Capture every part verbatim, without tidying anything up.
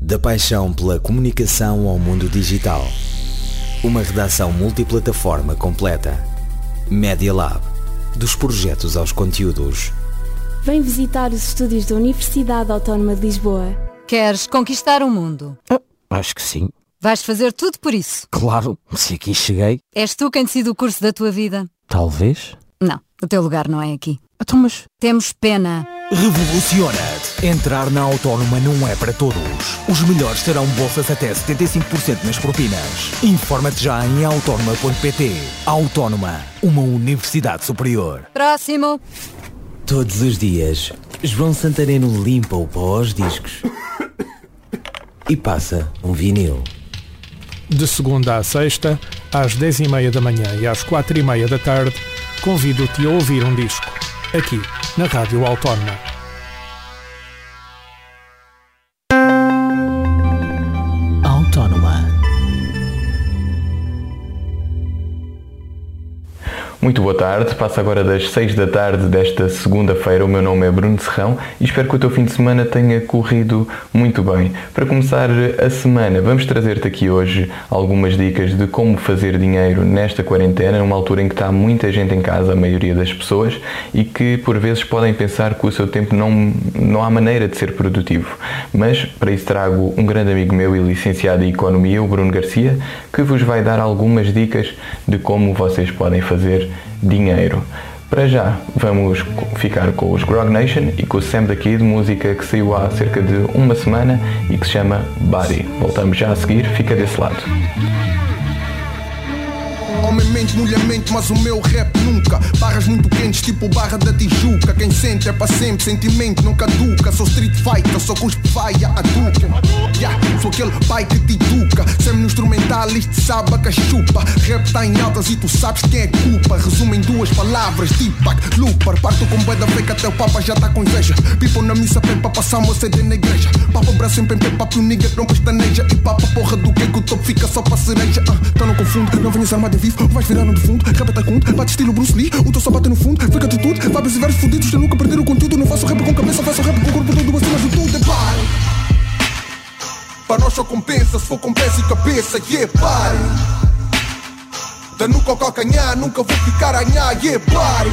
Da paixão pela comunicação ao mundo digital. Uma redação multiplataforma completa. Media Lab. Dos projetos aos conteúdos. Vem visitar os estúdios da Universidade Autónoma de Lisboa. Queres conquistar o mundo? Ah, acho que sim. Vais fazer tudo por isso? Claro, se aqui cheguei. És tu quem decide o curso da tua vida? Talvez. Não, o teu lugar não é aqui. Então, mas... Temos pena. Revoluciona-te. Entrar na Autónoma não é para todos. Os melhores terão bolsas até setenta e cinco por cento nas propinas. Informa-te já em autónoma ponto pt. Autónoma, uma universidade superior. Próximo. Todos os dias, João Santareno limpa o pó aos discos e passa um vinil. De segunda à sexta, às dez e meia da manhã e às quatro e meia da tarde, convido-te a ouvir um disco, aqui, na Rádio Autónoma. Autónoma. Muito boa tarde, passa agora das seis da tarde desta segunda-feira. O meu nome é Bruno Serrão e espero que o teu fim de semana tenha corrido muito bem. Para começar a semana, vamos trazer-te aqui hoje algumas dicas de como fazer dinheiro nesta quarentena, numa altura em que está muita gente em casa, a maioria das pessoas, e que por vezes podem pensar que o seu tempo não, não há maneira de ser produtivo. Mas para isso trago um grande amigo meu e licenciado em Economia, o Bruno Garcia, que vos vai dar algumas dicas de como vocês podem fazer dinheiro. Para já, vamos ficar com os Grog Nation e com o Sam da Kid, música que saiu há cerca de uma semana e que se chama Body. Voltamos já a seguir, fica desse lado. Homem-mente, mulher-mente, mas o meu rap nunca. Barras muito quentes, tipo barra da Tijuca. Quem sente é para sempre, sentimento não caduca. Sou street fighter, sou cuspe faia, a duca. Yeah, sou aquele pai que te educa. Sempre no instrumental, isto sabe a cachupa. Rap tá em altas e tu sabes quem é culpa. Resumo em duas palavras, Deepak, Looper. Parto com bué da fake até o papa já tá com inveja. People na missa pede para passar uma C D na igreja. Papa braço em pé, papo nigga, não pestaneja. E papa porra do que que o topo fica só para cereja. uh, Então não confundo, não venhas armado em vivo. Vais virar no defunto, rabeta conto, bate estilo Bruce Lee. O teu só bate no fundo, fica de tudo. Vibes e vários fudidos, eu nunca perder o conteúdo. Não faço rap com cabeça, faço rap com o corpo todo acima de tudo. É pare. Para nós só compensa, se for com peça e cabeça. Yeah, pare. Da nuca ao calcanhar, nunca vou ficar a anhar. Yeah, pare.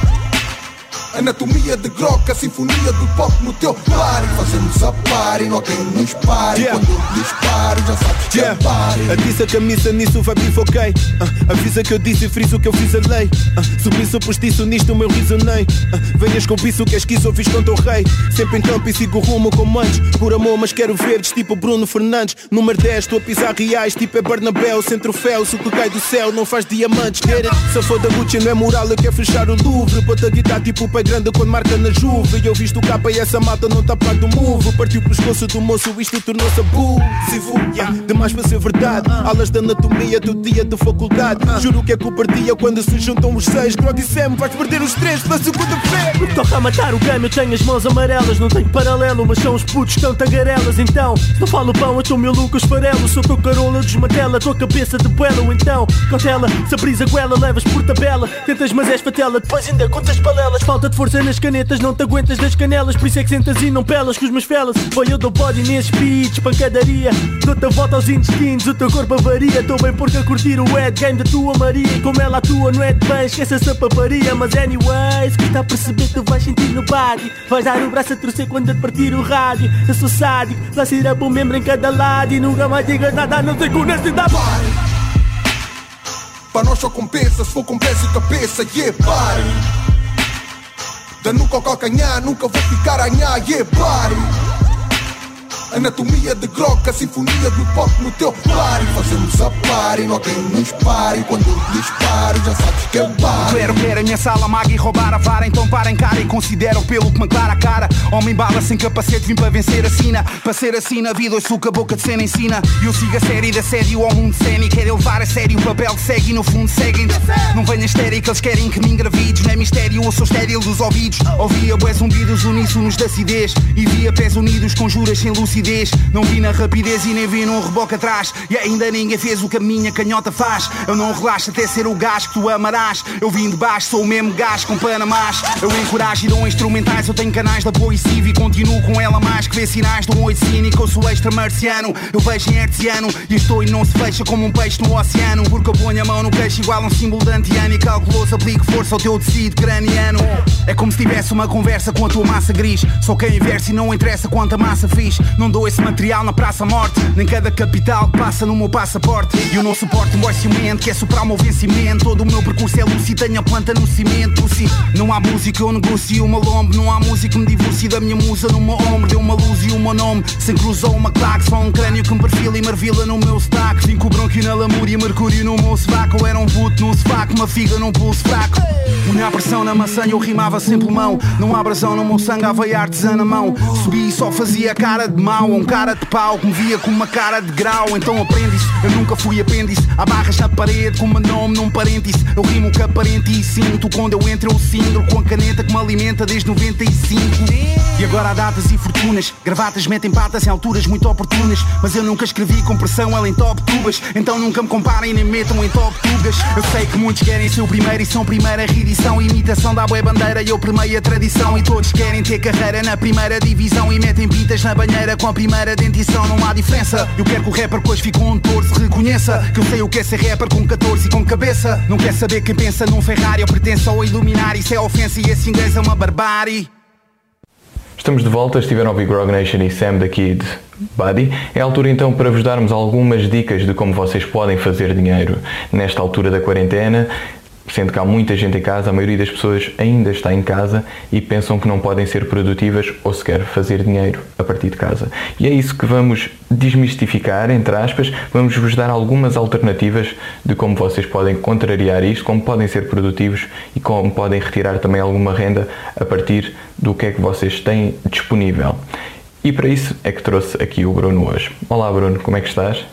Anatomia de groca, sinfonia do pop no teu pare. Fazemos a pare, não tem nos pare. Yeah. Quando eu disparo, já sabes que yeah. É pare. Avisa que a missa nisso vai bifoquei. uh, Avisa que eu disse e friso que eu fiz a lei. uh, Subiço postiço nisto o meu risonei. uh, Venhas com isso que és quiso ou fiz contra o rei. Sempre em campo e sigo rumo como antes. Por amor mas quero verdes tipo Bruno Fernandes. Número dez, estou a pisar reais tipo é Bernabéu. Sem troféu, o que cai do céu não faz diamantes. Get it? Se for da Gucci não é moral, eu quero fechar o Louvre. Bota a guitarra tipo pai grande quando marca na Juve. E eu visto o capa e essa malta não tá par do move. Partiu o pescoço do moço, isto tornou-se abusivo. yeah. Demais para ser verdade. Aulas de anatomia do dia de faculdade. Juro que é cobardia quando se juntam os seis. Grog e Sam, vais perder os três pela segunda-feira. No que toca a matar o game eu tenho as mãos amarelas. Não tenho paralelo, mas são os putos tão tagarelas. Então, se não falo pão, eu estou meu Lucas Farelo. Sou teu carola, desmatela, tua cabeça de buelo. Então, cautela, se abris a goela, levas por tabela. Tentas mas és fatela, depois ainda contas balelas. Falta de força nas canetas, não te aguentas das canelas. Por isso é que sentas e não pelas com os meus felas. Foi eu dou body nesses beats, pancadaria. Dou-te a volta aos intestinos, o teu corpo avaria. Estou bem porque a curtir o head game da tua Maria. E como ela atua não é de bem, esquece essa paparia. Mas anyways, custa a perceber que tu vais sentir no body. Vais dar o braço a torcer quando eu te partir o rádio. Eu sou sádico, lá se irá para um membro em cada lado. E nunca mais digas nada a não ser com honestidade. Para nós só compensa, se for com peça e cabeça. Yeah, pare. Da nuca ao calcanhar, nunca vou ficar a anhar. Yeah, pare. Anatomia de groca, sinfonia do pop no teu pare. Fazemos a pare, não tem nos pare. Quando eu disparo, já sabes que é pare. Quero ver a minha sala maga e roubar a vara. Então parem cara e consideram pelo que me aclara a cara. Homem bala sem capacete, vim para vencer a sina. Para ser assim na vida, ouço que a boca de cena ensina. E eu sigo a série de assédio ao mundo cénico. Quero levar a sério o papel que segue e no fundo seguem. Não venha estéril que eles querem que me engravides. Não é mistério, eu sou estéril dos ouvidos. Ouvia bué zumbidos uníssonos da acidez. E via pés unidos com juras sem lucidez. lucidez. Não vi na rapidez e nem vi num reboque atrás. E ainda ninguém fez o que a minha canhota faz. Eu não relaxo até ser o gajo que tu amarás. Eu vim de baixo, sou o mesmo gajo com panamás. Eu encorajo e dou instrumentais. Eu tenho canais de apoio cívico e continuo com ela mais que vê sinais de um oito cínico. Eu sou extra-marciano, eu vejo em hertziano e estou e não se fecha como um peixe no oceano. Porque eu ponho a mão no queixo igual um símbolo de antiano e calculoso aplico força ao teu tecido craniano. É como se tivesse uma conversa com a tua massa gris. Só quem inverte e não interessa quanta massa fiz. Não dou esse material na praça morte, nem cada capital que passa no meu passaporte. E eu não suporto um boy ciumento, quer soprar o meu vencimento. Todo o meu percurso é lúcido, tenho a planta no cimento. Sim, não há música, eu negocio o meu lombo. Não há música que me divorcie da minha musa no meu ombro. Deu uma luz e o meu nome, sem cruzou uma claque. Só um crânio que me perfila e marvila no meu sotaque. Vim com o bronquio na lamúria, mercúrio no meu sovaco. Eu era um puto no sofá com uma figa num pulso fraco. Punha a pressão na maçã e eu rimava sem pulmão. Não há brasão no meu sangue, a veia artesã na mão. Subi e só fazia cara de mau. Um cara de pau que me via com uma cara de grau. Então aprende isso, eu nunca fui apêndice. Há barras na parede com o meu nome num parêntese. Eu rimo que aparente e sinto. Quando eu entro eu cindro com a caneta que me alimenta desde noventa e cinco. E agora há datas e fortunas. Gravatas metem patas em alturas muito oportunas. Mas eu nunca escrevi com pressão, ela em top tubas. Então nunca me comparem nem metam em top tugas. Eu sei que muitos querem ser o primeiro e são primeira reedição. Imitação da bué bandeira e eu primei a tradição. E todos querem ter carreira na primeira divisão. E metem pintas na banheira com a primeira dentição. Não há diferença, eu quero que o rapper depois fique com um torso. Reconheça que eu sei o que é ser rapper com catorze e com cabeça. Não quer saber quem pensa num Ferrari ou pertence ao Iluminar. Isso é ofensa e esse inglês é uma barbárie. Estamos de volta, estiveram a ouvir Grog Nation e Sam da Kid Buddy. É a altura então para vos darmos algumas dicas de como vocês podem fazer dinheiro nesta altura da quarentena. Sendo que há muita gente em casa, a maioria das pessoas ainda está em casa e pensam que não podem ser produtivas ou sequer fazer dinheiro a partir de casa. E é isso que vamos desmistificar, entre aspas, vamos vos dar algumas alternativas de como vocês podem contrariar isto, como podem ser produtivos e como podem retirar também alguma renda a partir do que é que vocês têm disponível. E para isso é que trouxe aqui o Bruno hoje. Olá Bruno, como é que estás?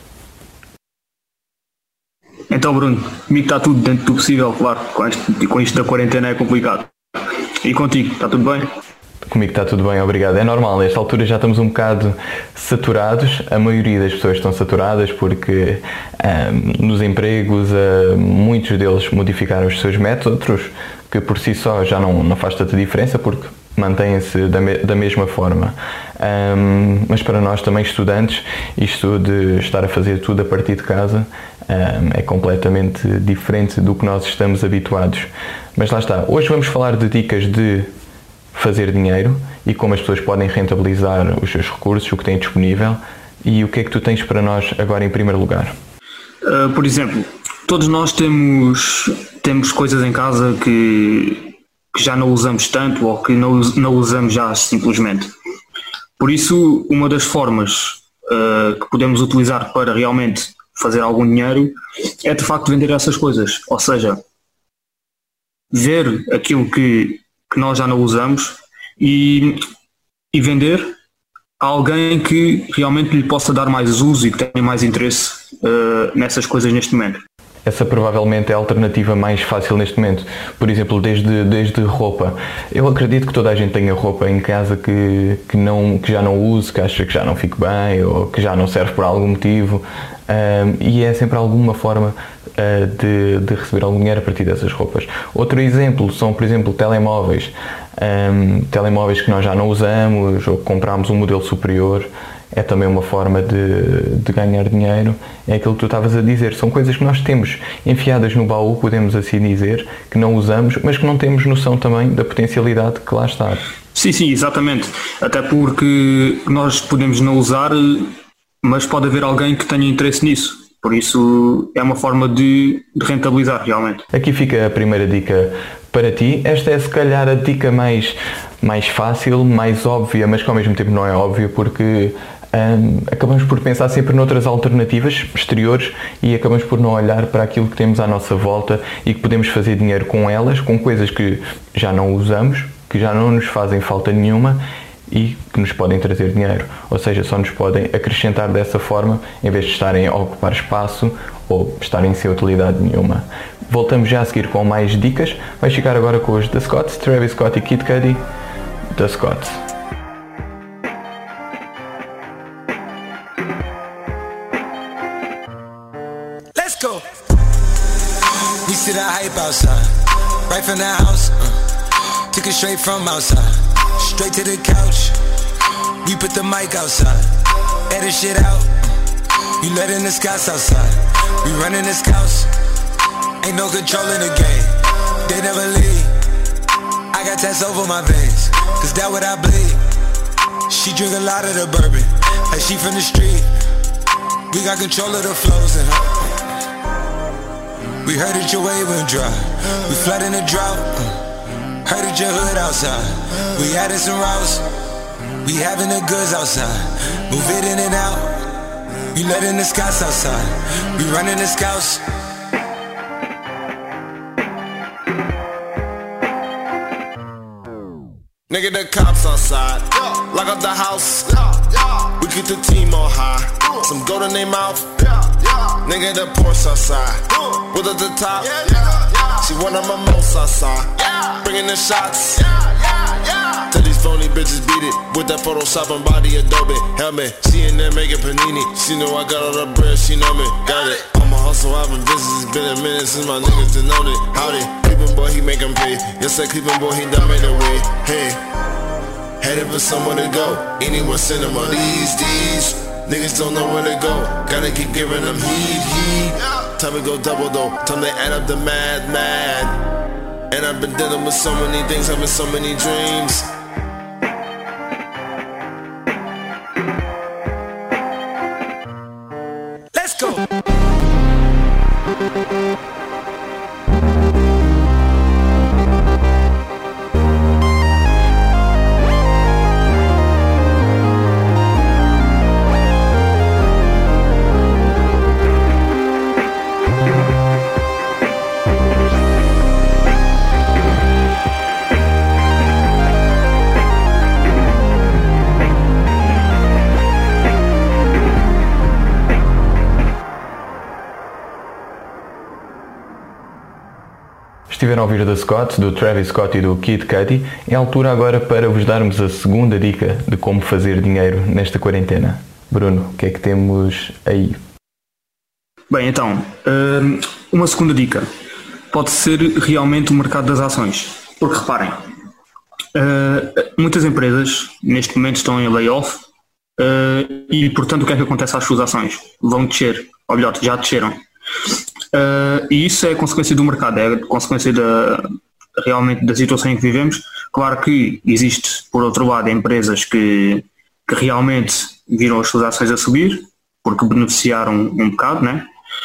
Então Bruno, comigo está tudo dentro do possível, claro, com isto, com isto da quarentena é complicado. E contigo, está tudo bem? Comigo está tudo bem, obrigado. É normal, nesta altura já estamos um bocado saturados, a maioria das pessoas estão saturadas porque um, nos empregos uh, muitos deles modificaram os seus métodos, outros que por si só já não, não faz tanta diferença porque mantêm-se da, me, da mesma forma. Um, mas para nós também estudantes, isto de estar a fazer tudo a partir de casa um, é completamente diferente do que nós estamos habituados. Mas lá está, hoje vamos falar de dicas de fazer dinheiro e como as pessoas podem rentabilizar os seus recursos, o que têm disponível. E o que é que tu tens para nós agora em primeiro lugar? Uh, por exemplo, todos nós temos, temos coisas em casa que, que já não usamos tanto ou que não, não usamos já simplesmente. Por isso, uma das formas uh, que podemos utilizar para realmente fazer algum dinheiro é de facto vender essas coisas. Ou seja, ver aquilo que, que nós já não usamos e, e vender a alguém que realmente lhe possa dar mais uso e que tenha mais interesse uh, nessas coisas neste momento. Essa provavelmente é a alternativa mais fácil neste momento. Por exemplo, desde, desde roupa. Eu acredito que toda a gente tenha roupa em casa que, que, não, que já não use, que acha que já não fique bem ou que já não serve por algum motivo. Um, e é sempre alguma forma uh, de, de receber algum dinheiro a partir dessas roupas. Outro exemplo são, por exemplo, telemóveis. Um, telemóveis que nós já não usamos ou que compramos um modelo superior. É também uma forma de, de ganhar dinheiro. É aquilo que tu estavas a dizer. São coisas que nós temos enfiadas no baú, podemos assim dizer, que não usamos, mas que não temos noção também da potencialidade que lá está. Sim, sim, exatamente. Até porque nós podemos não usar, mas pode haver alguém que tenha interesse nisso. Por isso é uma forma de, de rentabilizar realmente. Aqui fica a primeira dica para ti. Esta é se calhar a dica mais, mais fácil, mais óbvia, mas que ao mesmo tempo não é óbvia porque Um, acabamos por pensar sempre noutras alternativas exteriores e acabamos por não olhar para aquilo que temos à nossa volta e que podemos fazer dinheiro com elas, com coisas que já não usamos, que já não nos fazem falta nenhuma e que nos podem trazer dinheiro, ou seja, só nos podem acrescentar dessa forma em vez de estarem a ocupar espaço ou estarem sem utilidade nenhuma. Voltamos já a seguir com mais dicas. Vais ficar agora com os The Scots, Travis Scott e Kid Cudi. The Scots. go. We see the hype outside, right from the house. Uh, took it straight from outside, straight to the couch. We put the mic outside, edit shit out. You letting the scouts outside, we running the scouts. Ain't no control in the game, they never leave. I got tats over my veins, cause that what I bleed. She drink a lot of the bourbon, like she from the street. We got control of the flows in her. We heard that your wave went dry, we flood in the drought. Heard that your hood outside, we added some routes. We having the goods outside, move it in and out. You letting the scouts outside, we running the scouts. Nigga, the cops outside, lock up the house. We keep the team on high, some gold in their mouth. Nigga, the Porsche outside, with at the top. She one of my most outside, bringing the shots. Tell these phony bitches beat it with that Photoshop and body Adobe helmet. She in there making panini. She know I got all the bread, she know me. Got it. I'm a hustle, I've been busy. It's been a minute since my niggas done known it. Howdy, Cleveland boy, he make 'em pay. Yes, I Cleveland boy, he done made a way. Hey, headed for somewhere to go. Anywhere cinema. These, these niggas don't know where to go. Gotta keep giving them heat, heat. Time to go double though. Time to add up the mad, mad. And I've been dealing with so many things, having so many dreams. Let's go. Estiveram a ouvir da Scott, do Travis Scott e do Kid Cudi. É a altura agora para vos darmos a segunda dica de como fazer dinheiro nesta quarentena. Bruno, o que é que temos aí? Bem, então, uma segunda dica pode ser realmente o mercado das ações. Porque reparem, muitas empresas neste momento estão em layoff e, portanto, o que é que acontece às suas ações? Vão descer, ou melhor, já desceram. Uh, e isso é consequência do mercado, é consequência da, realmente da situação em que vivemos. Claro que existe, por outro lado, empresas que, que realmente viram as suas ações a subir, porque beneficiaram um bocado, né?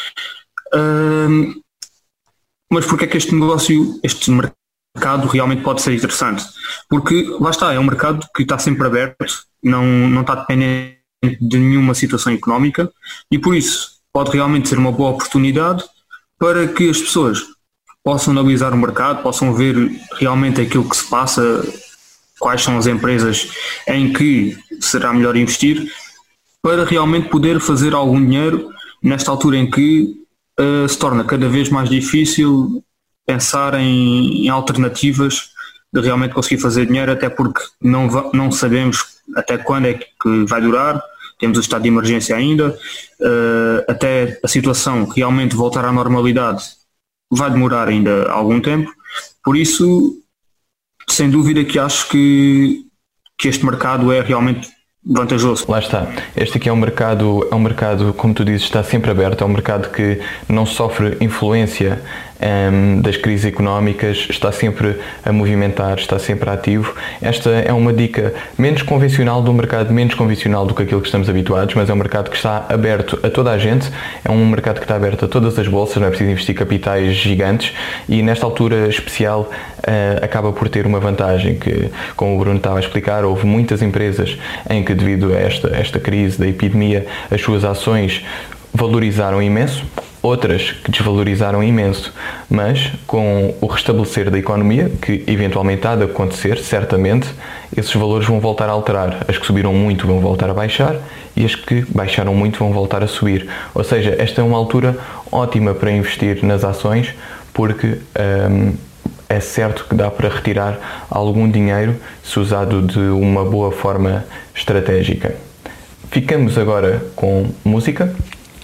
Uh, mas porque é que este negócio, este mercado realmente pode ser interessante? Porque, lá está, é um mercado que está sempre aberto, não, não está dependente de nenhuma situação económica e por isso pode realmente ser uma boa oportunidade para que as pessoas possam analisar o mercado, possam ver realmente aquilo que se passa, quais são as empresas em que será melhor investir, para realmente poder fazer algum dinheiro nesta altura em que uh, se torna cada vez mais difícil pensar em, em alternativas de realmente conseguir fazer dinheiro, até porque não, não sabemos até quando é que vai durar. Temos o estado de emergência ainda, uh, até a situação realmente voltar à normalidade vai demorar ainda algum tempo, por isso, sem dúvida que acho que, que este mercado é realmente vantajoso. Lá está, este aqui é um mercado, é um mercado, como tu dizes, está sempre aberto, é um mercado que não sofre influência um, das crises económicas, está sempre a movimentar, está sempre ativo. Esta é uma dica menos convencional de um mercado menos convencional do que aquilo que estamos habituados, mas é um mercado que está aberto a toda a gente, é um mercado que está aberto a todas as bolsas, não é preciso investir capitais gigantes e nesta altura especial uh, acaba por ter uma vantagem que, como o Bruno estava a explicar, houve muitas empresas em que devido a esta, esta crise da epidemia as suas ações valorizaram imenso, outras que desvalorizaram imenso, mas com o restabelecer da economia, que eventualmente há de acontecer, certamente, esses valores vão voltar a alterar. As que subiram muito vão voltar a baixar e as que baixaram muito vão voltar a subir. Ou seja, esta é uma altura ótima para investir nas ações, porque hum, é certo que dá para retirar algum dinheiro se usado de uma boa forma estratégica. Ficamos agora com música.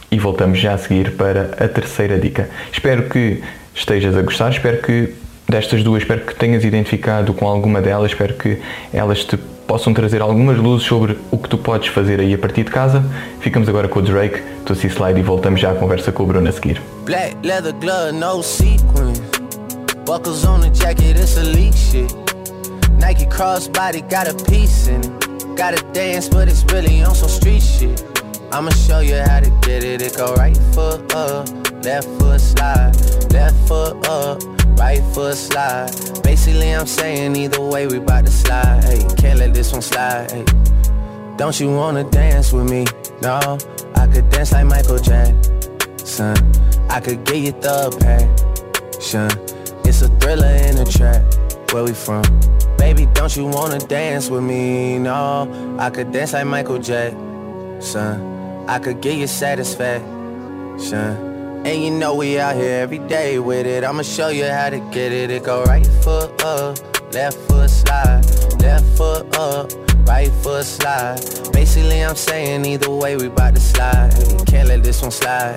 e voltamos já a seguir para a terceira dica. Espero que estejas a gostar, espero que destas duas, espero que tenhas identificado com alguma delas, espero que elas te possam trazer algumas luzes sobre o que tu podes fazer aí a partir de casa. Ficamos agora com o Drake, Toosie Slide, e voltamos já à conversa com o Bruno a seguir. Black leather glove, no sequins. Buckles on the jacket, it's elite shit. Nike crossbody got a piece in it. Gotta dance, but it's really on some street shit. I'ma show you how to get it. It go right foot up, left foot slide, left foot up, right foot slide. Basically I'm saying either way we bout to slide. Hey, can't let this one slide. Hey, don't you wanna dance with me? No, I could dance like Michael Jackson. I could get you the passion. It's a thriller in the trap. Where we from? Baby, don't you wanna dance with me? No, I could dance like Michael Jackson. I could get you satisfaction. And you know we out here every day with it. I'ma show you how to get it. It go right foot up, left foot slide, left foot up, right foot slide. Basically I'm saying either way we bout to slide. Can't let this one slide.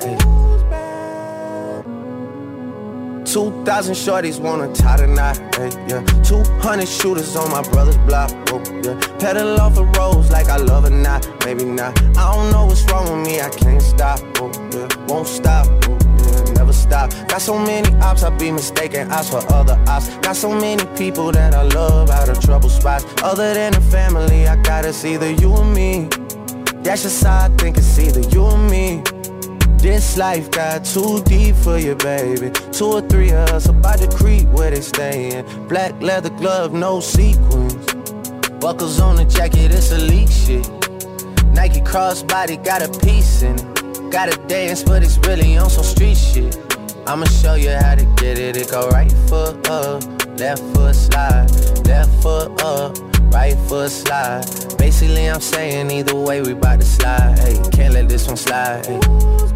Two thousand shorties wanna tie the knot, hey, yeah. Two hundred shooters on my brother's block, whoa, yeah. Pedal off the roads like I love it, not, maybe not. I don't know what's wrong with me, I can't stop, whoa, yeah. Won't stop, whoa, yeah. Never stop. Got so many ops, I be mistaken ops for other ops. Got so many people that I love out of trouble spots. Other than the family, I got it's either you or me. That's just how I think it's either you or me. This life got too deep for you, baby. Two or three of us about to creep where they stayin'. Black leather glove, no sequins. Buckles on the jacket, it's elite shit. Nike crossbody got a piece in it. Gotta dance, but it's really on some street shit. I'ma show you how to get it. It go right foot up, left foot slide, left foot up, right foot slide. Basically I'm saying either way we bout to slide. Hey, can't let this one slide. Hey.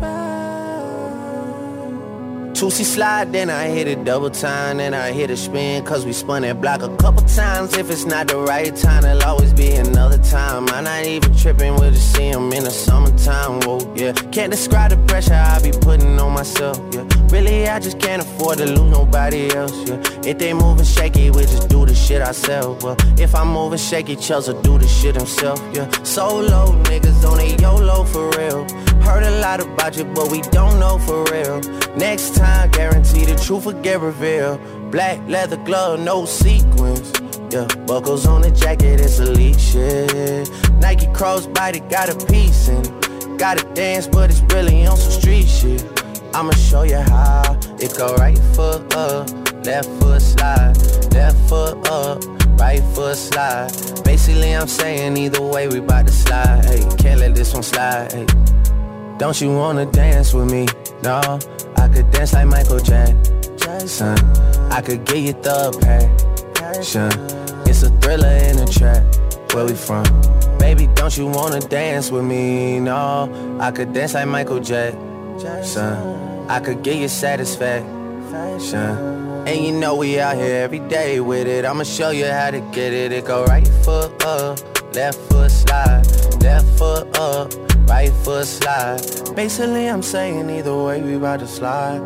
Toosie slide, then I hit it double time, then I hit a spin, cause we spun that block a couple times. If it's not the right time, there'll always be another time. I'm not even tripping, we'll just see him in the summertime, whoa, yeah. Can't describe the pressure I be putting on myself, yeah. Really, I just can't afford to lose nobody else, yeah. If they moving shaky, we just do the shit ourselves, well. If I'm moving shaky, Chelsea do the shit himself, yeah. Solo niggas on a YOLO for real. Heard a lot about you, but we don't know for real. Next time, guarantee the truth will get revealed. Black leather glove, no sequins. Yeah, buckles on the jacket, it's elite shit. Nike crossbody got a piece in it. Gotta dance, but it's really on some street shit. I'ma show you how. It go right foot up, left foot slide, left foot up, right foot slide. Basically I'm saying either way we bout to slide. Hey, can't let this one slide. Hey. Don't you wanna dance with me? No, I could dance like Michael Jackson. I could get you the passion. It's a thriller in a trap. Where we from? Baby, don't you wanna dance with me? No, I could dance like Michael Jackson. I could get you satisfaction. And you know we out here every day with it. I'ma show you how to get it. It go right foot up, left foot slide, left foot up, right foot slide. Basically I'm saying either way we bout to slide.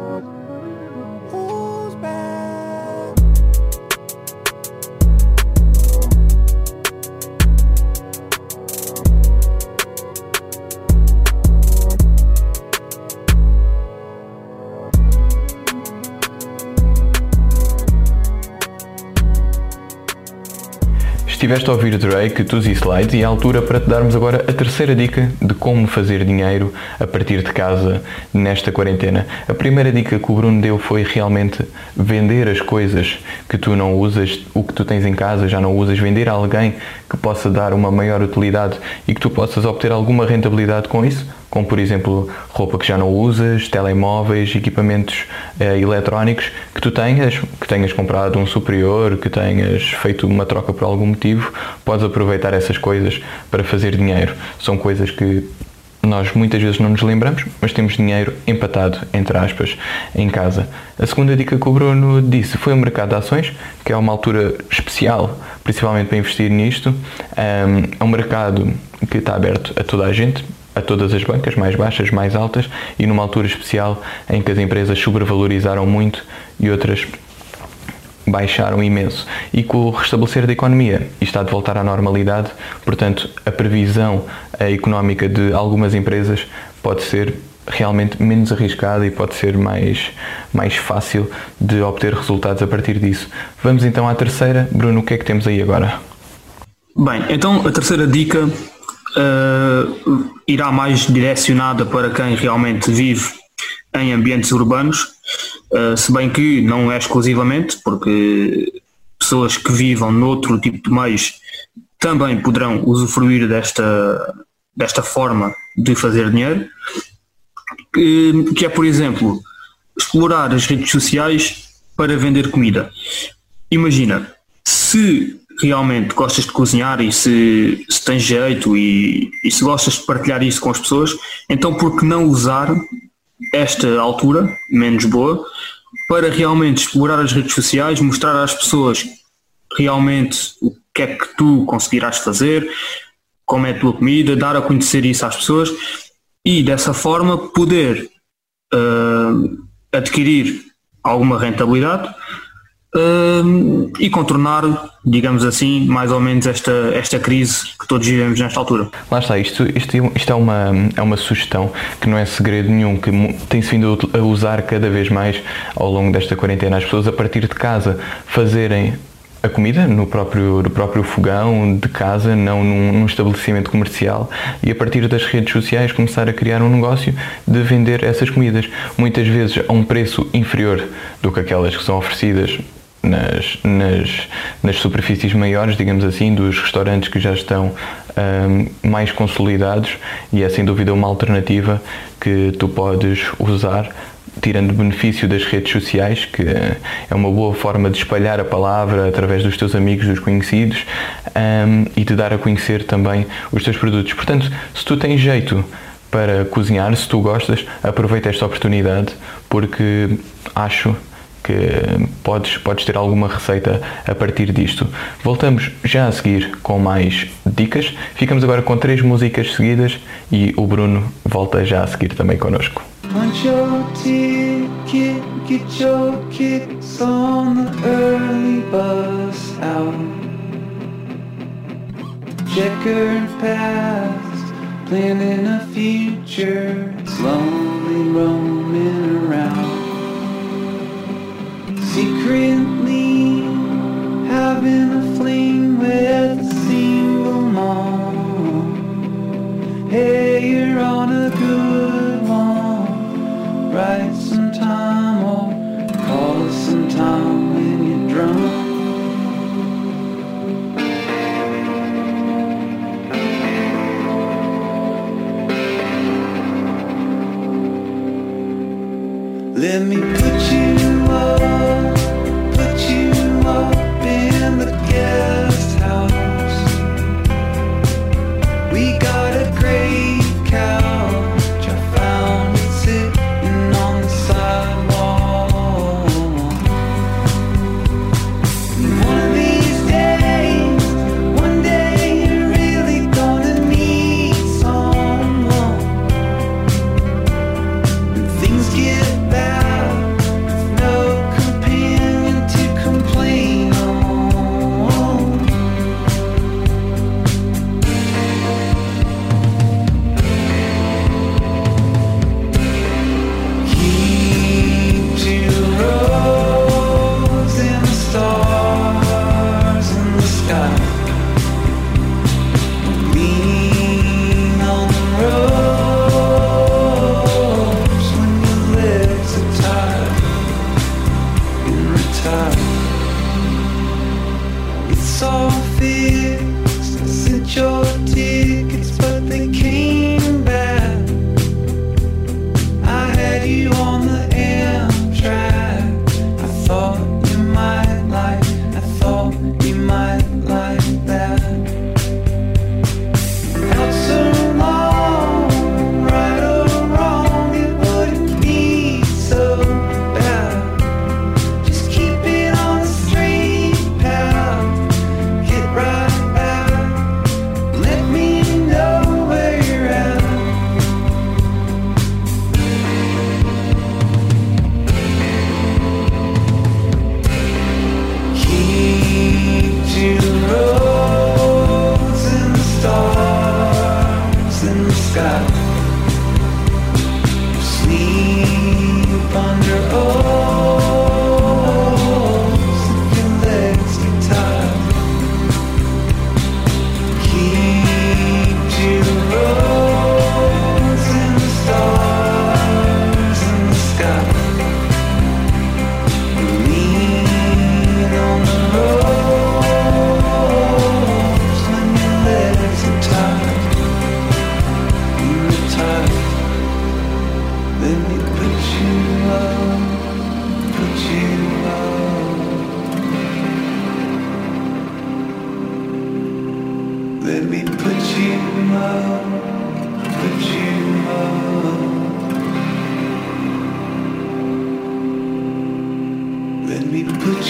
Estiveste a ouvir Drake, Toosie Slide, e é a altura para te darmos agora a terceira dica de como fazer dinheiro a partir de casa nesta quarentena. A primeira dica que o Bruno deu foi realmente vender as coisas que tu não usas, o que tu tens em casa já não usas, vender a alguém que possa dar uma maior utilidade e que tu possas obter alguma rentabilidade com isso, como por exemplo roupa que já não usas, telemóveis, equipamentos eh, eletrónicos que tu tenhas, que tenhas comprado um superior, que tenhas feito uma troca por algum motivo, podes aproveitar essas coisas para fazer dinheiro. São coisas que nós muitas vezes não nos lembramos, mas temos dinheiro empatado, entre aspas, em casa. A segunda dica que o Bruno disse foi o mercado de ações, que é uma altura especial, principalmente para investir nisto. É um mercado que está aberto a toda a gente, a todas as bancas, mais baixas, mais altas, e numa altura especial em que as empresas sobrevalorizaram muito e outras baixaram imenso. E com o restabelecer da economia, isto está de voltar à normalidade, portanto a previsão económica de algumas empresas pode ser realmente menos arriscada e pode ser mais, mais fácil de obter resultados a partir disso. Vamos então à terceira. Bruno, o que é que temos aí agora? Bem, então a terceira dica uh, irá mais direcionada para quem realmente vive em ambientes urbanos, uh, se bem que não é exclusivamente, porque pessoas que vivam noutro tipo de meios também poderão usufruir desta, desta forma de fazer dinheiro, que, que é, por exemplo, explorar as redes sociais para vender comida. Imagina, se realmente gostas de cozinhar e se, se tens jeito e, e se gostas de partilhar isso com as pessoas, então por que não usar esta altura, menos boa, para realmente explorar as redes sociais, mostrar às pessoas realmente o que é que tu conseguirás fazer, como é a tua comida, dar a conhecer isso às pessoas e dessa forma poder uh, adquirir alguma rentabilidade Uh, e contornar, digamos assim, mais ou menos esta, esta crise que todos vivemos nesta altura. Lá está, isto, isto, isto é, uma, é uma sugestão que não é segredo nenhum, que tem-se vindo a usar cada vez mais ao longo desta quarentena. As pessoas a partir de casa fazerem a comida no próprio, no próprio fogão de casa, não num, num estabelecimento comercial, e a partir das redes sociais começar a criar um negócio de vender essas comidas, muitas vezes a um preço inferior do que aquelas que são oferecidas Nas, nas, nas superfícies maiores, digamos assim, dos restaurantes que já estão um, mais consolidados, e é sem dúvida uma alternativa que tu podes usar, tirando benefício das redes sociais, que é uma boa forma de espalhar a palavra através dos teus amigos, dos conhecidos, um, e de dar a conhecer também os teus produtos. Portanto, se tu tens jeito para cozinhar, se tu gostas, aproveita esta oportunidade, porque acho que podes, podes ter alguma receita a partir disto. Voltamos já a seguir com mais dicas. Ficamos agora com três músicas seguidas e o Bruno volta já a seguir também connosco. Punch your ticket, get your kicks on the early bus out. Checkered past, planning a future, slowly roaming around. Secretly having a fling with a single mom. Hey, you're on a good one. Write some time or call us sometime when you're drunk. Let me put you up, put you up in the guest house. We got a great couch, I found it sitting on the sidewalk. One of these days, one day you're really gonna need someone. When things get bad,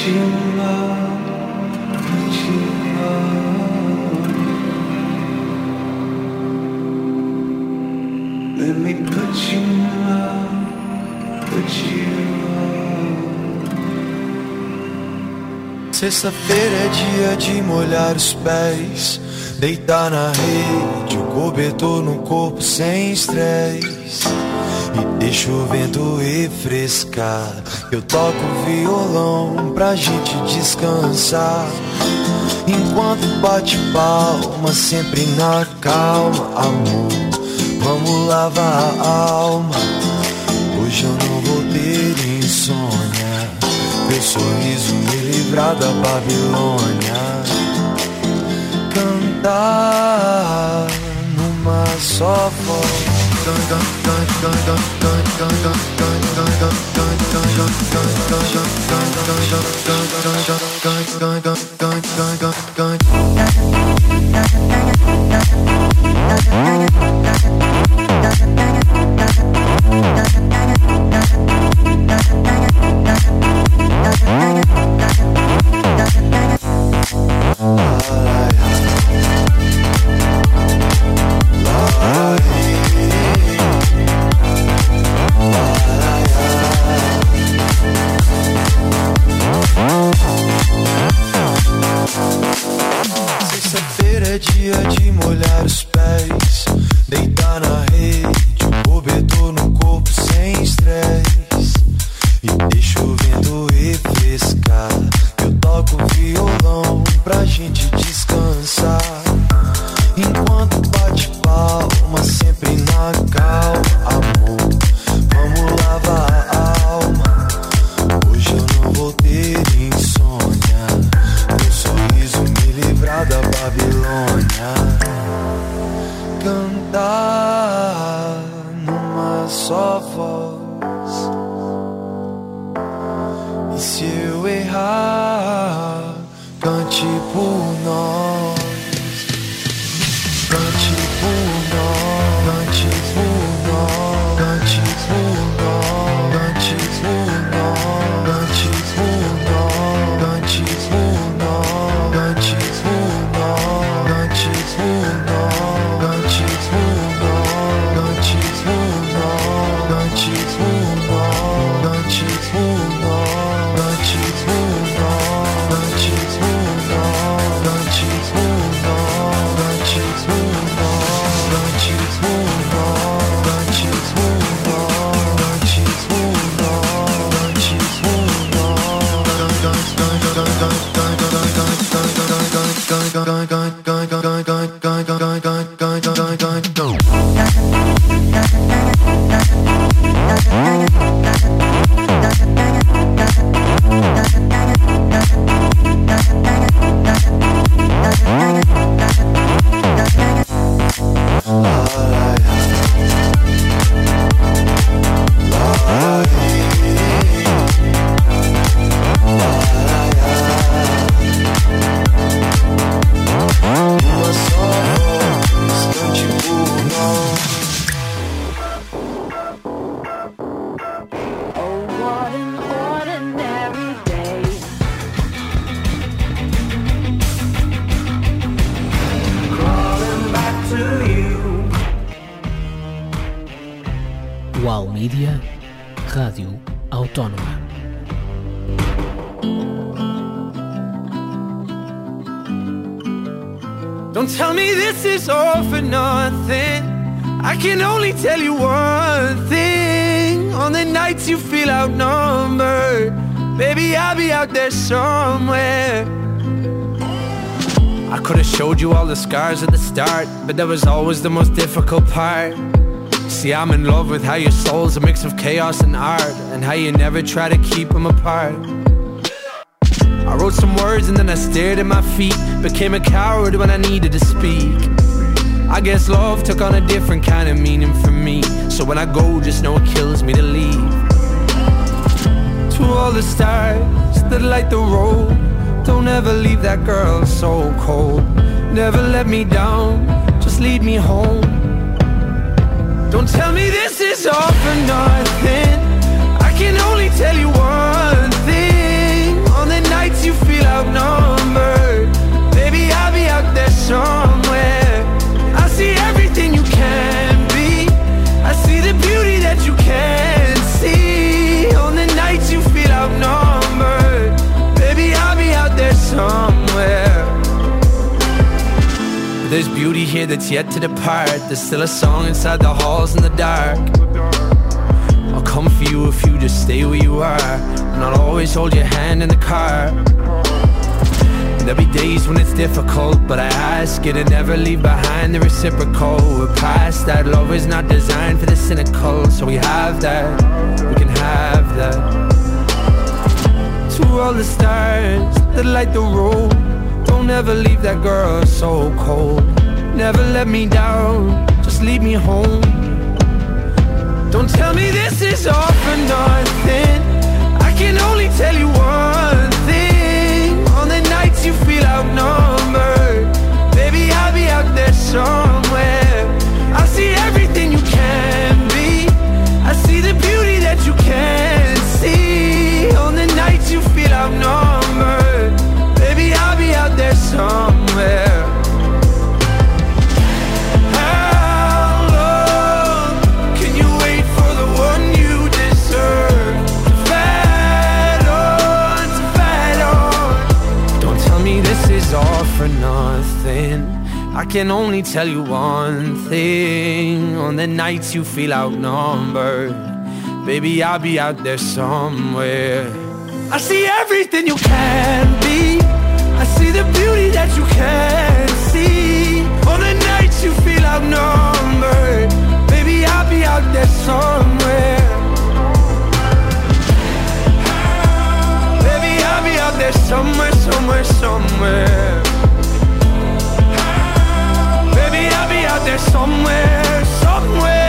you up, put you up. Let me put you up, put you up. Sexta-feira é dia de molhar os pés, deitar na rede, o cobertor no corpo sem estresse. E deixa o vento refrescar. Eu toco violão pra gente descansar, enquanto bate palma, sempre na calma. Amor, vamos lavar a alma. Hoje eu não vou ter insônia, teu sorriso me livrar da Babilônia. Cantar numa só voz. Sexta-feira é dia de molhar os pés, deitar na rede, o cobertor no corpo sem estresse. E deixa o vento refrescar. Eu toco violão pra gente descansar, enquanto bate palma, sempre na calma. Amor, vamos lavar a alma. Hoje eu não vou ter insônia, teu sorriso me livrar da Babilônia. Cantar numa só voz. E se eu errar, cante por nós. Cante por nós, cante por nós, cante por nós, cante por nós, cante por nós, cante por nós, cante por nós, cante por nós, cante por nós, cante por nós, cante por nós, cante por nós, cante por nós, cante por nós, cante por Uau Mídia, Rádio Autónoma. Don't tell me this is all for nothing. I can only tell you one thing. On the nights you feel outnumbered, baby, I'll be out there somewhere. I could have showed you all the scars at the start, but that was always the most difficult part. See, I'm in love with how your soul's a mix of chaos and art, and how you never try to keep them apart. I wrote some words and then I stared at my feet, became a coward when I needed to speak. I guess love took on a different kind of meaning for me, so when I go, just know it kills me to leave. To all the stars that light the road, don't ever leave that girl so cold. Never let me down, just lead me home. Don't tell me this is all for nothing. I can only tell you one thing. On the night there's beauty here that's yet to depart. There's still a song inside the halls in the dark. I'll come for you if you just stay where you are, and I'll always hold your hand in the car. There'll be days when it's difficult, but I ask you to never leave behind the reciprocal. We're past that, love is not designed for the cynical. So we have that, we can have that. To all the stars that light the road, don't ever leave that girl so cold. Never let me down, just lead me home. Don't tell me this is all for nothing. I can only tell you one thing. On the nights you feel outnumbered, baby, I'll be out there somewhere. I see everything you can be, I see the beauty that you can't see. On the nights you feel outnumbered, baby, I'll be out there somewhere. All for nothing. I can only tell you one thing. On the nights you feel outnumbered, baby, I'll be out there somewhere. I see everything you can be, I see the beauty that you can't see. On the nights you feel outnumbered, baby, I'll be out there somewhere. Baby, I'll be out there somewhere, somewhere, somewhere. Baby, I'll be out there somewhere, somewhere.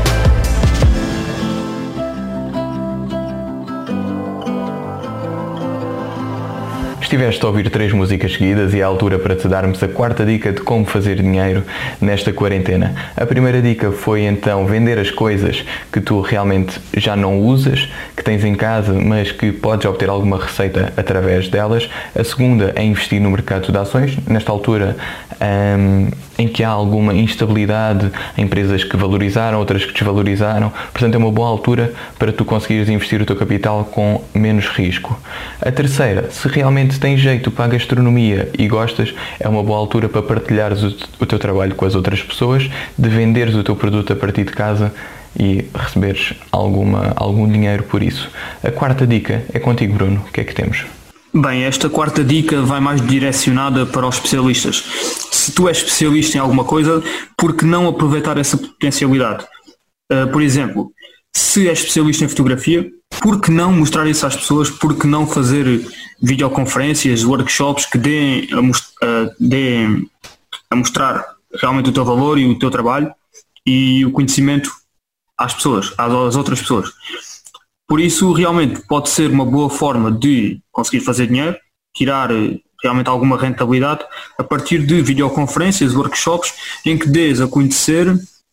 Estiveste a ouvir três músicas seguidas e é a altura para te darmos a quarta dica de como fazer dinheiro nesta quarentena. A primeira dica foi então vender as coisas que tu realmente já não usas, que tens em casa, mas que podes obter alguma receita através delas. A segunda é investir no mercado de ações. Nesta altura um, em que há alguma instabilidade, empresas que valorizaram, outras que desvalorizaram, portanto é uma boa altura para tu conseguires investir o teu capital com menos risco. A terceira, se realmente tens jeito para a gastronomia e gostas, é uma boa altura para partilhares o, o teu trabalho com as outras pessoas, de venderes o teu produto a partir de casa e receberes alguma, algum dinheiro por isso. A quarta dica é contigo, Bruno. O que é que temos? Bem, esta quarta dica vai mais direcionada para os especialistas. Se tu és especialista em alguma coisa, por que não aproveitar essa potencialidade? Uh, por exemplo, se és especialista em fotografia, por que não mostrar isso às pessoas? Por que não fazer videoconferências, workshops que deem a, most- uh, deem a mostrar realmente o teu valor e o teu trabalho e o conhecimento às pessoas, às, às outras pessoas? Por isso, realmente, pode ser uma boa forma de conseguir fazer dinheiro, tirar realmente alguma rentabilidade a partir de videoconferências, workshops, em que dês a conhecer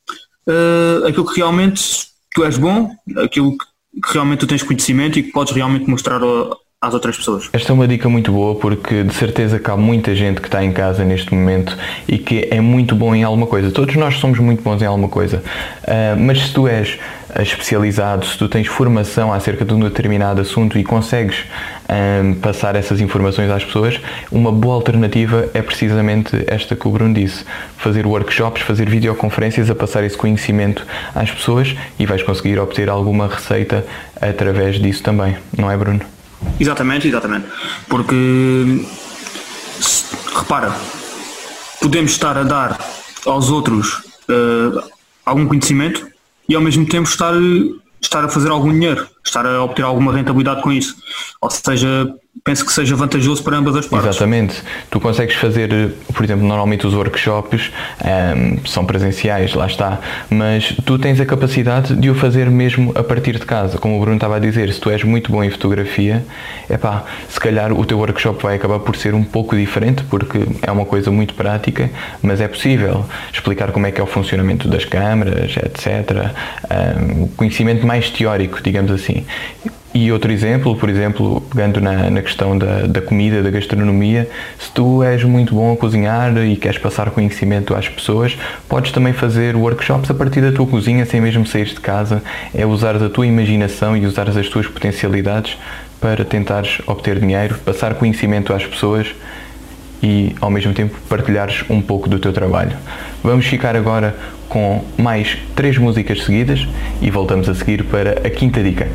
uh, aquilo que realmente tu és bom, aquilo que realmente tu tens conhecimento e que podes realmente mostrar às outras pessoas. Esta é uma dica muito boa, porque de certeza que há muita gente que está em casa neste momento e que é muito bom em alguma coisa. Todos nós somos muito bons em alguma coisa, uh, mas se tu és especializado, se tu tens formação acerca de um determinado assunto e consegues um, passar essas informações às pessoas, uma boa alternativa é precisamente esta que o Bruno disse: fazer workshops, fazer videoconferências a passar esse conhecimento às pessoas, e vais conseguir obter alguma receita através disso também, não é, Bruno? Exatamente, exatamente. Porque, se, repara, podemos estar a dar aos outros uh, algum conhecimento e ao mesmo tempo estar, estar a fazer algum dinheiro, estar a obter alguma rentabilidade com isso. Ou seja, penso que seja vantajoso para ambas as partes. Exatamente. Tu consegues fazer, por exemplo, normalmente os workshops um, são presenciais, lá está, mas tu tens a capacidade de o fazer mesmo a partir de casa. Como o Bruno estava a dizer, se tu és muito bom em fotografia, epá, se calhar o teu workshop vai acabar por ser um pouco diferente, porque é uma coisa muito prática, mas é possível explicar como é que é o funcionamento das câmaras, etcétera. Um, conhecimento mais teórico, digamos assim. E outro exemplo, por exemplo, pegando na, na questão da, da comida, da gastronomia, se tu és muito bom a cozinhar e queres passar conhecimento às pessoas, podes também fazer workshops a partir da tua cozinha, sem mesmo sair de casa. É usar a tua imaginação e usar as tuas potencialidades para tentares obter dinheiro, passar conhecimento às pessoas e ao mesmo tempo partilhares um pouco do teu trabalho. Vamos ficar agora com mais três músicas seguidas e voltamos a seguir para a quinta dica.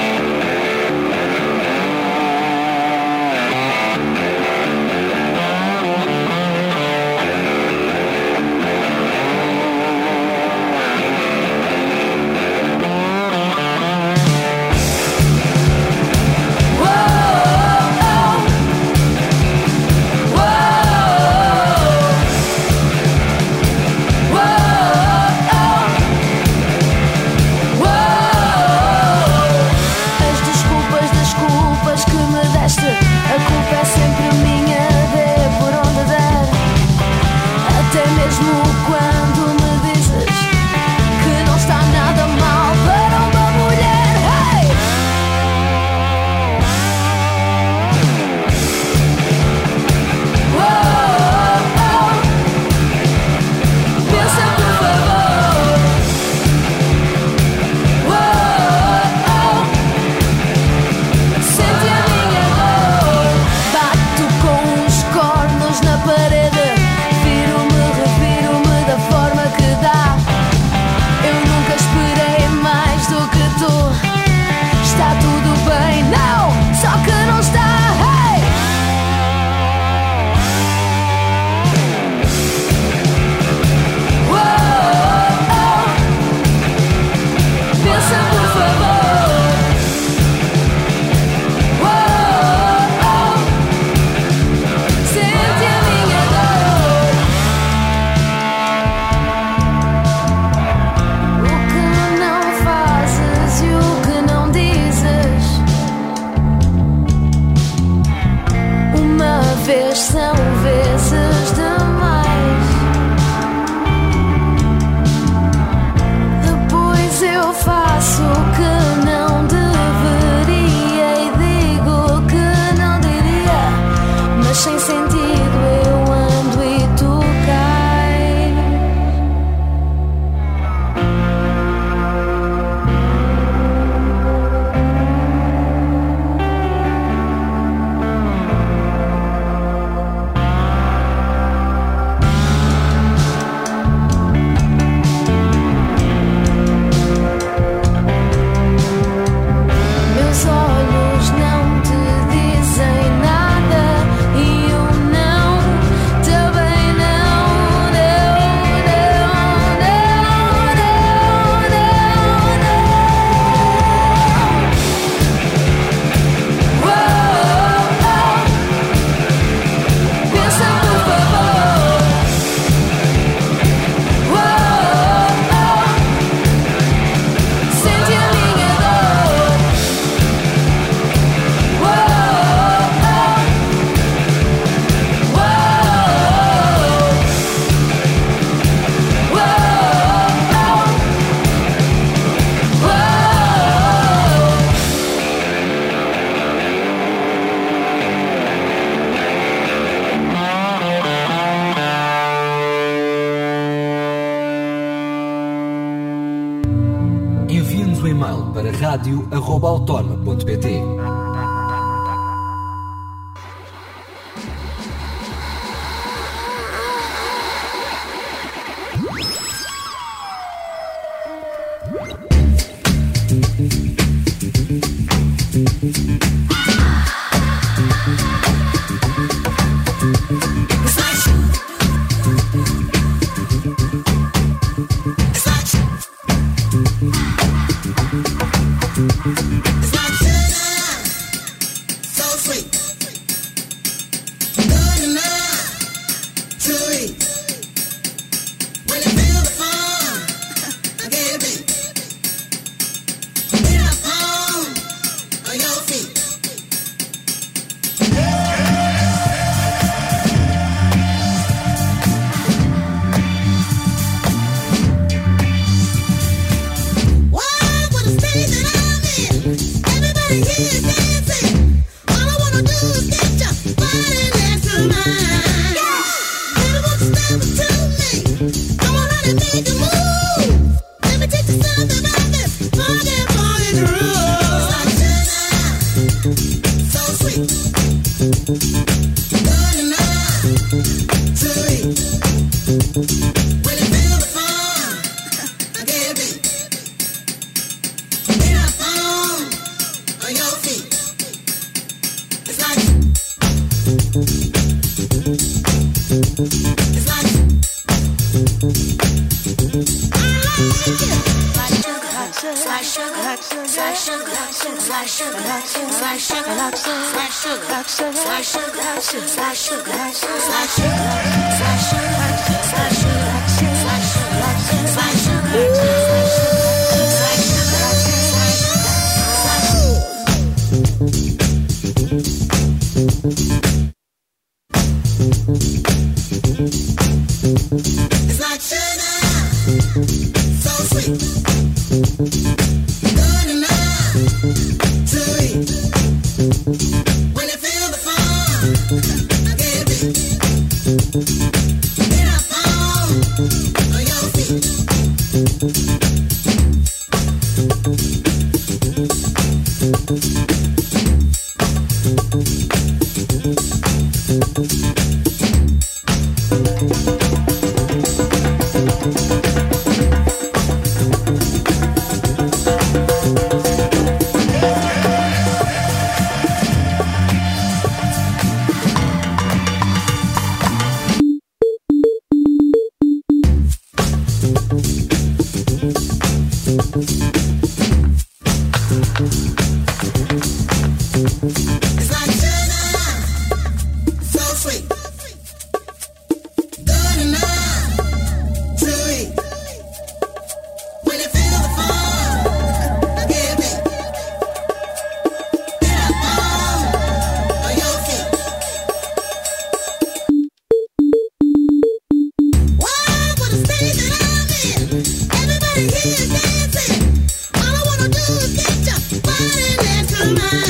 rádio arroba autónoma ponto pt. It's like sugar, so sweet. Good enough to eat. When you feel the fun, I can't beat. Get up on your feet. It's like sugar, so sweet. Good enough to eat. When you feel the fun, I can't beat. Get up on your feet. Wow, what a stage that I'm in. Everybody here is dancing. All I wanna do is get your body next to mine.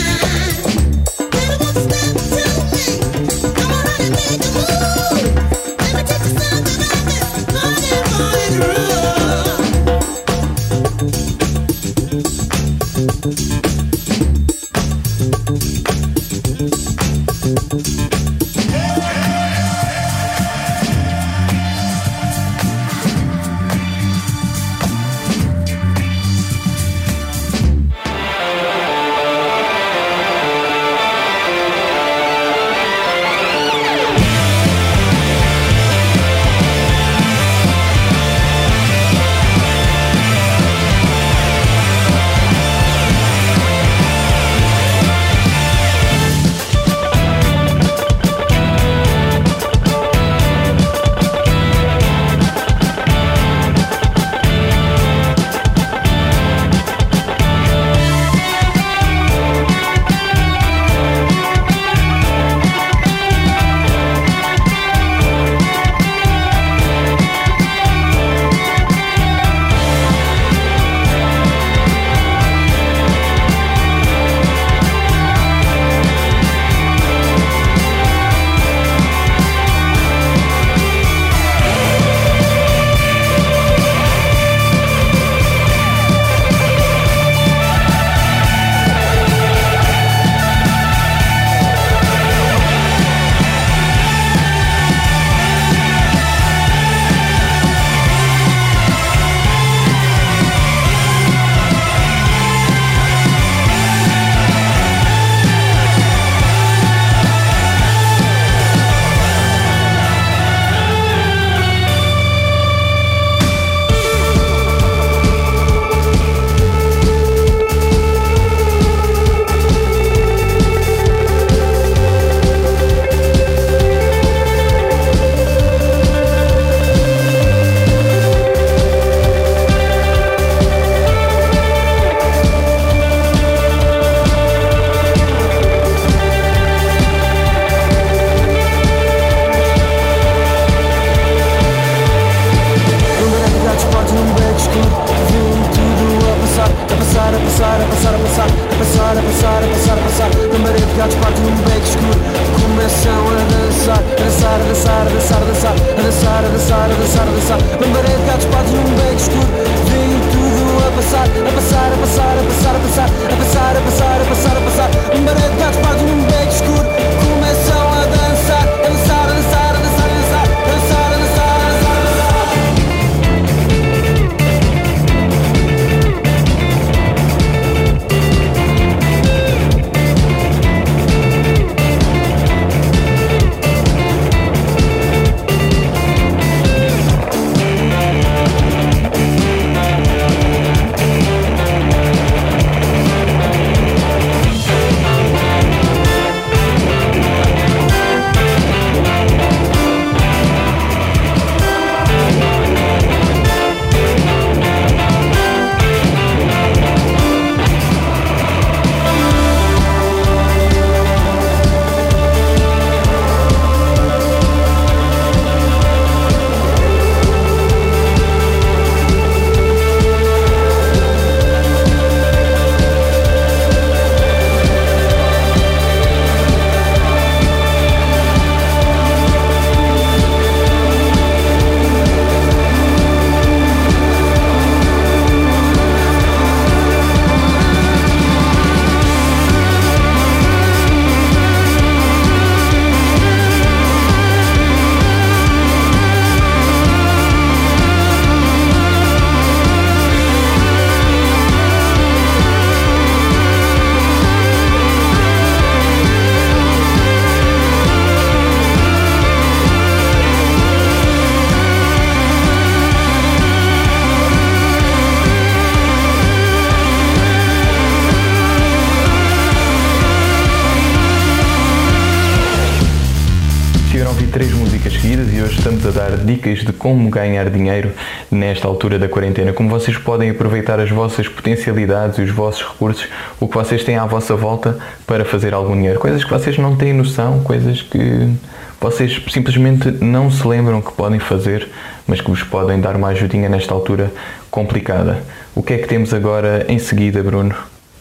três músicas seguidas e hoje estamos a dar dicas de como ganhar dinheiro nesta altura da quarentena, como vocês podem aproveitar as vossas potencialidades e os vossos recursos, o que vocês têm à vossa volta para fazer algum dinheiro, coisas que vocês não têm noção, coisas que vocês simplesmente não se lembram que podem fazer, mas que vos podem dar uma ajudinha nesta altura complicada. O que é que temos agora em seguida, Bruno?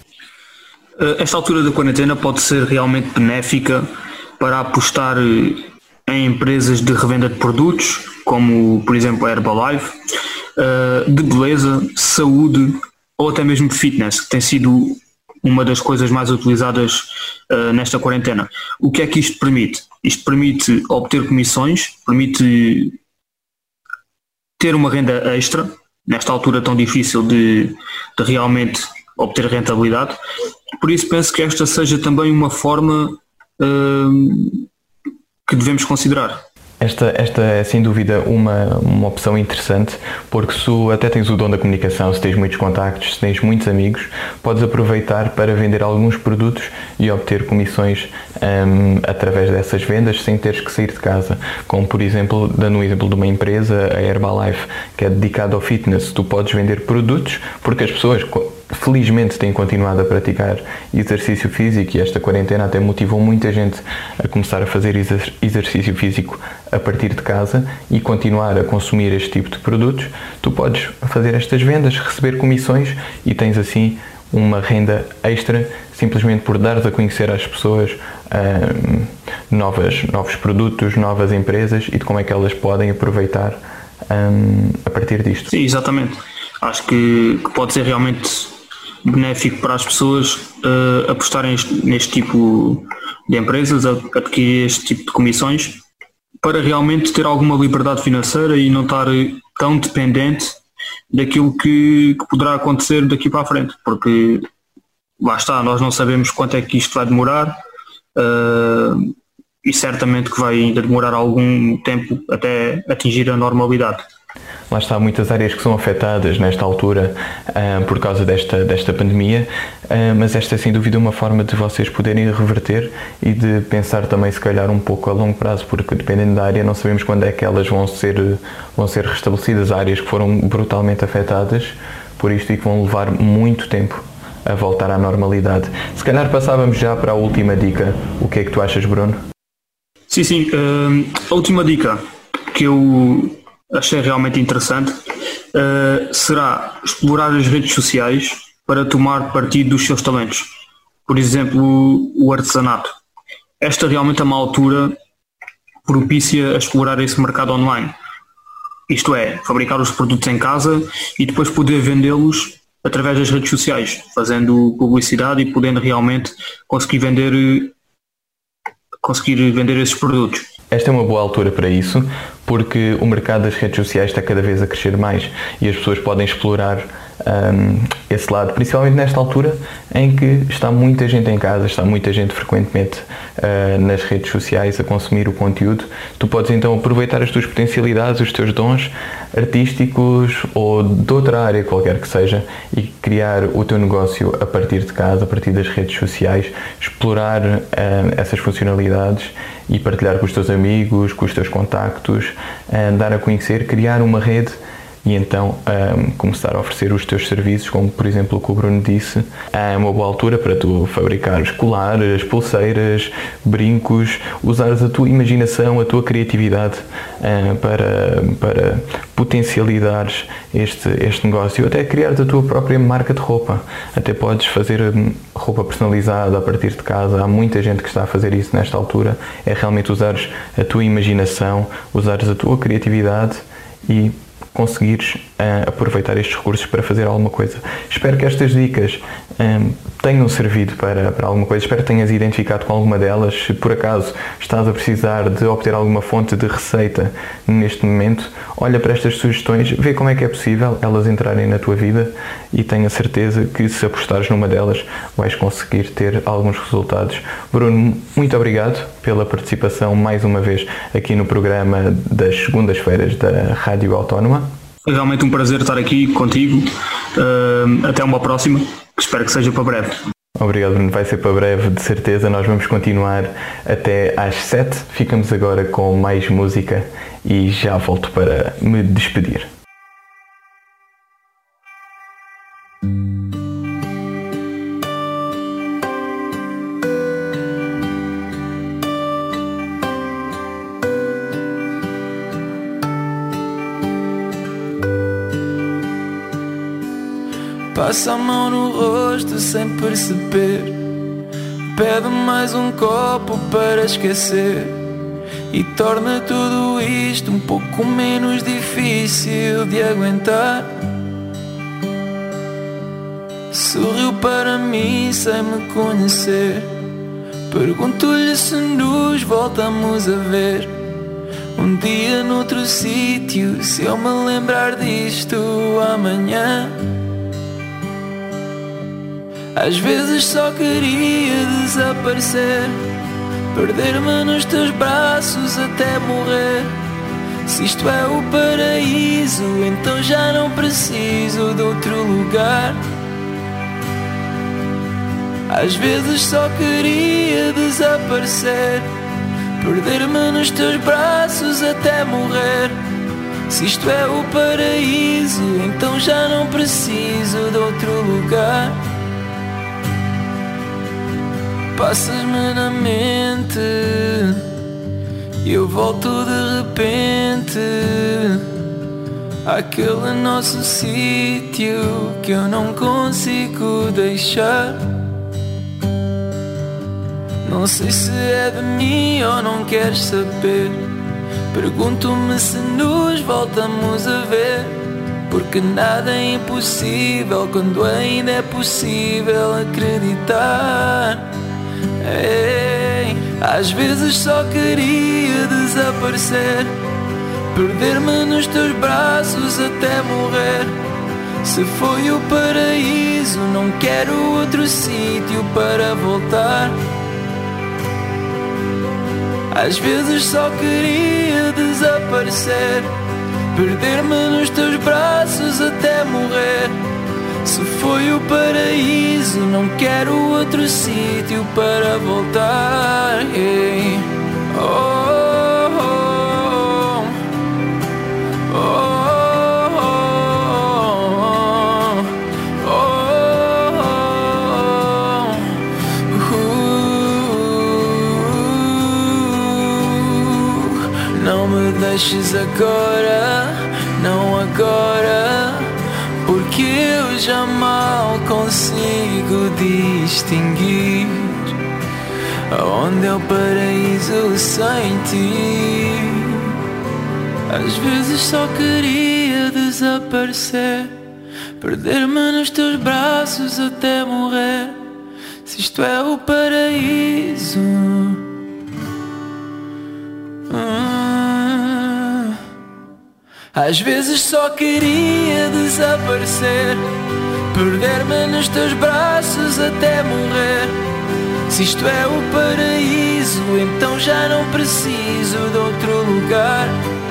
Esta altura da quarentena pode ser realmente benéfica para apostar em empresas de revenda de produtos, como por exemplo a Herbalife, de beleza, saúde ou até mesmo fitness, que tem sido uma das coisas mais utilizadas nesta quarentena. O que é que isto permite? Isto permite obter comissões, permite ter uma renda extra, nesta altura tão difícil de, de realmente obter rentabilidade. Por isso penso que esta seja também uma forma uh, que devemos considerar. Esta, esta é sem dúvida uma, uma opção interessante, porque se até tens o dom da comunicação, se tens muitos contactos, se tens muitos amigos, podes aproveitar para vender alguns produtos e obter comissões um, através dessas vendas sem teres que sair de casa. Como por exemplo, dando um exemplo de uma empresa, a Herbalife, que é dedicada ao fitness, tu podes vender produtos porque as pessoas felizmente têm continuado a praticar exercício físico e esta quarentena até motivou muita gente a começar a fazer exercício físico a partir de casa e continuar a consumir este tipo de produtos. Tu podes fazer estas vendas, receber comissões e tens assim uma renda extra simplesmente por dares a conhecer às pessoas um, novas, novos produtos, novas empresas e de como é que elas podem aproveitar um, a partir disto. Sim, exatamente. Acho que, que pode ser realmente benéfico para as pessoas uh, apostarem neste, neste tipo de empresas, adquirir este tipo de comissões, para realmente ter alguma liberdade financeira e não estar tão dependente daquilo que, que poderá acontecer daqui para a frente, porque lá está, nós não sabemos quanto é que isto vai demorar uh, e certamente que vai ainda demorar algum tempo até atingir a normalidade. Lá está, muitas áreas que são afetadas nesta altura uh, por causa desta, desta pandemia, uh, mas esta é sem dúvida uma forma de vocês poderem reverter e de pensar também se calhar um pouco a longo prazo, porque dependendo da área não sabemos quando é que elas vão ser, vão ser restabelecidas, áreas que foram brutalmente afetadas por isto e que vão levar muito tempo a voltar à normalidade. Se calhar passávamos já para a última dica. O que é que tu achas, Bruno? Sim, sim. Uh, a última dica que eu achei realmente interessante uh, será explorar as redes sociais para tomar partido dos seus talentos. Por exemplo, o artesanato. Esta realmente é uma altura propícia a explorar esse mercado online. Isto é, fabricar os produtos em casa e depois poder vendê-los através das redes sociais, fazendo publicidade e podendo realmente conseguir vender, conseguir vender esses produtos. Esta é uma boa altura para isso, porque o mercado das redes sociais está cada vez a crescer mais e as pessoas podem explorar um, esse lado, principalmente nesta altura em que está muita gente em casa, está muita gente frequentemente uh, nas redes sociais a consumir o conteúdo. Tu podes então aproveitar as tuas potencialidades, os teus dons artísticos ou de outra área qualquer que seja e criar o teu negócio a partir de casa, a partir das redes sociais, explorar uh, essas funcionalidades e partilhar com os teus amigos, com os teus contactos, uh, dar a conhecer, criar uma rede e então um, começar a oferecer os teus serviços, como por exemplo o que o Bruno disse. É uma boa altura para tu fabricares colares, pulseiras, brincos, usares a tua imaginação, a tua criatividade um, para, para potencializares este, este negócio, até criares a tua própria marca de roupa. Até podes fazer um, roupa personalizada a partir de casa. Há muita gente que está a fazer isso nesta altura. É realmente usares a tua imaginação, usares a tua criatividade e conseguires uh, aproveitar estes recursos para fazer alguma coisa. Espero que estas dicas um, tenham servido para, para alguma coisa. Espero que tenhas identificado com alguma delas. Se por acaso estás a precisar de obter alguma fonte de receita neste momento, olha para estas sugestões, vê como é que é possível elas entrarem na tua vida e tenho a certeza que se apostares numa delas vais conseguir ter alguns resultados. Bruno, muito obrigado pela participação mais uma vez aqui no programa das segundas-feiras da Rádio Autónoma. É realmente um prazer estar aqui contigo. Uh, até uma próxima, que espero que seja para breve. Obrigado, Bruno. Vai ser para breve, de certeza. Nós vamos continuar até às sete. Ficamos agora com mais música e já volto para me despedir. Passa a mão no rosto sem perceber, pede mais um copo para esquecer e torna tudo isto um pouco menos difícil de aguentar. Sorriu para mim sem me conhecer, pergunto-lhe se nos voltamos a ver um dia noutro sítio, se eu me lembrar disto amanhã. Às vezes só queria desaparecer, perder-me nos teus braços até morrer. Se isto é o paraíso, então já não preciso de outro lugar. Às vezes só queria desaparecer, perder-me nos teus braços até morrer. Se isto é o paraíso, então já não preciso de outro lugar. Passas-me na mente e eu volto de repente àquele nosso sítio que eu não consigo deixar. Não sei se é de mim ou não queres saber, pergunto-me se nos voltamos a ver, porque nada é impossível quando ainda é possível acreditar. Ei, às vezes só queria desaparecer, perder-me nos teus braços até morrer. Se foi o paraíso, não quero outro sítio para voltar. Às vezes só queria desaparecer, perder-me nos teus braços até morrer. Se foi o paraíso, não quero outro sítio para voltar. Hey. Oh, oh, oh, oh, oh, oh, uh, não me deixes agora, não agora, porque eu já mal consigo distinguir onde é o paraíso sem ti. Às vezes só queria desaparecer, perder-me nos teus braços até morrer. Se isto é o paraíso, hum. Às vezes só queria desaparecer, perder-me nos teus braços até morrer. Se isto é o paraíso, então já não preciso de outro lugar.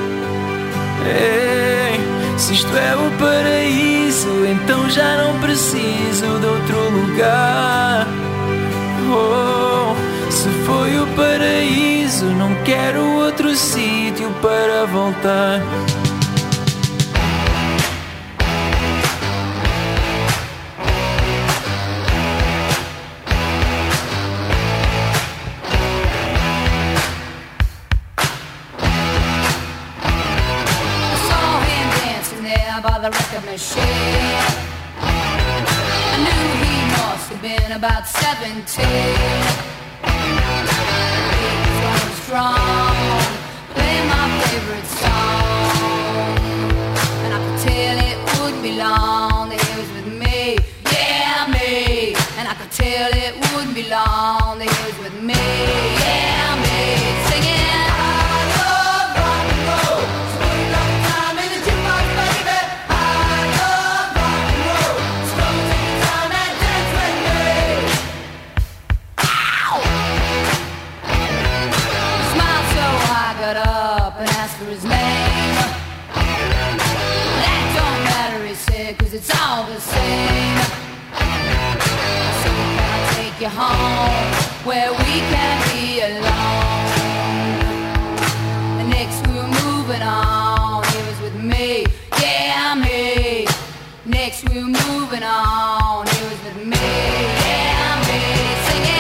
Ei, se isto é o paraíso, então já não preciso de outro lugar. Oh, se foi o paraíso, não quero outro sítio para voltar. By the record machine, I knew he must have been about seventeen. He was going strong, playing my favorite song, and I could tell it wouldn't be long that he was with me, yeah me. And I could tell it wouldn't be long that he was with me, yeah me. Singing. His name, that don't matter, he said, cause it's all the same. So can I take you home where we can be alone. And next we're moving on. It was with me, yeah, me. Next we're moving on. It was with me, yeah, me. Singing.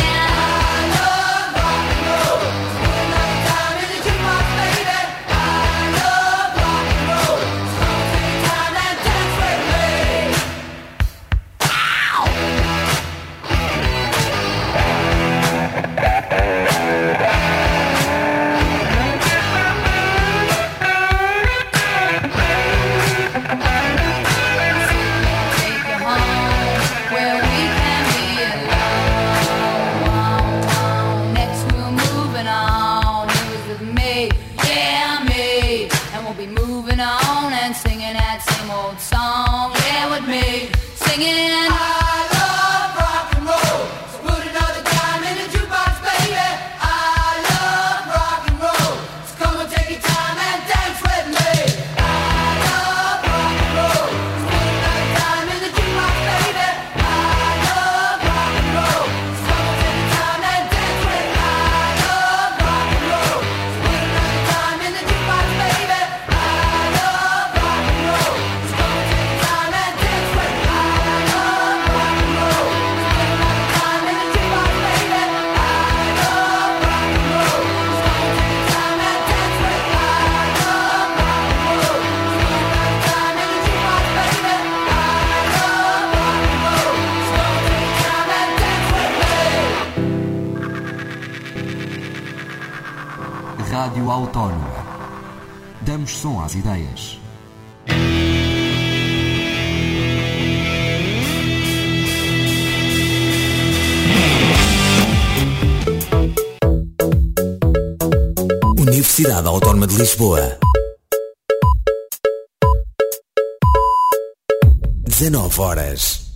Song, yeah, with me singing. I love rock and roll. So put another dime in the jukebox, baby. I love rock and roll. So come and take your time and dance with me. I love rock and roll. So put another dime in the jukebox, baby. I love rock and roll. So come and take your time and dance with me. I love rock and roll. So put another dime in the jukebox, baby. I love rock and roll. Rádio Autónoma. Damos som às ideias. Universidade Autónoma de Lisboa. dezanove horas.